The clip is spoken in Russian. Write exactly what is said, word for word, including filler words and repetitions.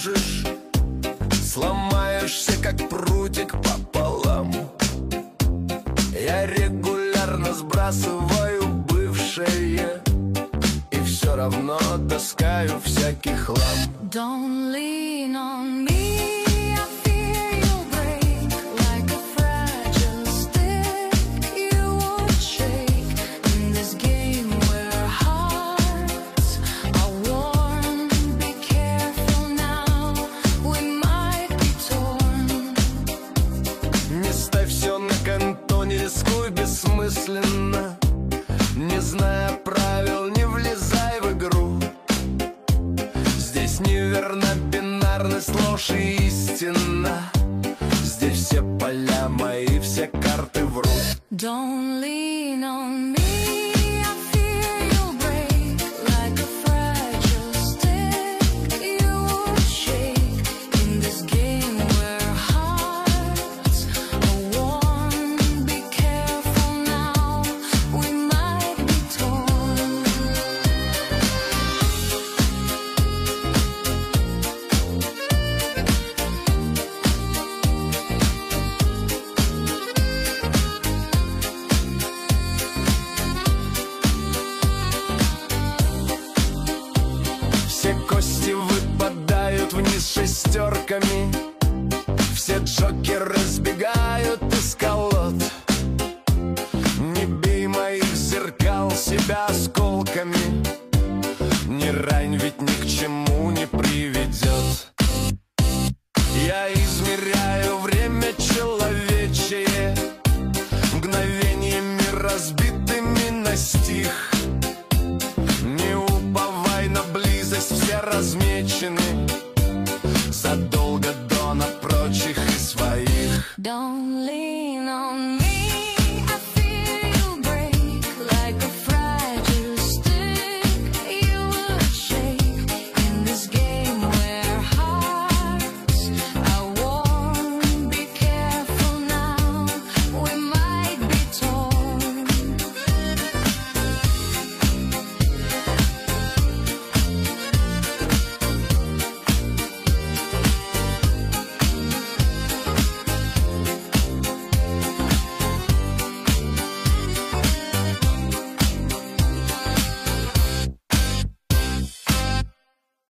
сложишь, сломаешься, как прутик пополам. Я регулярно сбрасываю бывшее и все равно таскаю всякий хлам. Don't lean on me, I fear you'll break like a fragile stick. You would shake in this game where hearts are worn. Be careful now, we might be torn. Не ставь все на конто, не рискуй бессмысленно. Не зная правил, не влезай в игру. Здесь неверна бинарность, ложь и истина. Здесь все поля мои, все карты врут. Don't lean on me, I fear you'll break like a fragile stick. You would shake in this game where hearts are worn. Be careful now, we might be torn. Все кости выпадают вниз шестерками. Все джокеры сбегают из колод. Не бей моих зеркал себя осколками. Не рань, ведь ни к чему не приведет. Я измеряю время человечее мгновениями, разбитыми на стих. Не уповай на близость, все размечены задолго до на прочих и своих. Don't